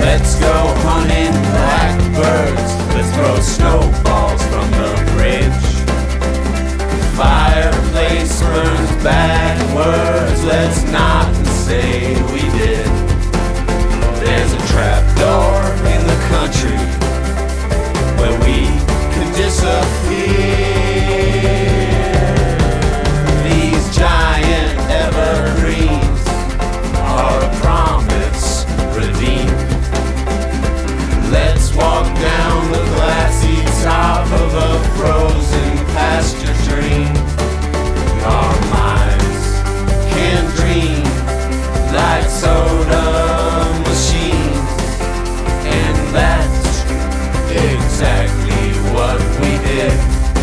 Let's go hunting blackbirds. Let's throw snowballs from the bridge. Fireplace burns backwards. Let's knock and say we did. There's a trapdoor in the country where we can disappear. These giant evergreens are a promise redeemed. Let's walk down the glassy top of a frozen pasture dream. Our minds can dream like soda machines, and that's exactly what we did.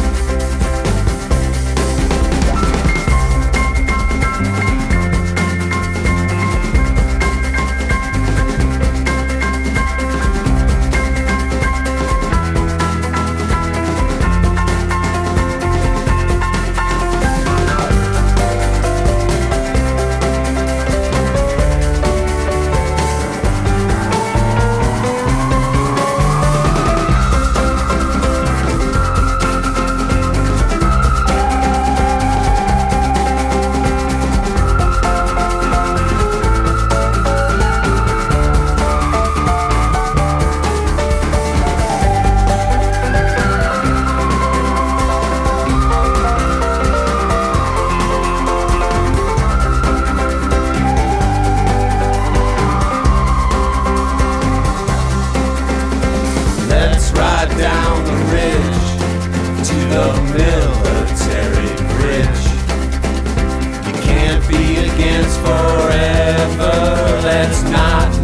Down the ridge to the military bridge. You can't be against forever. Let's not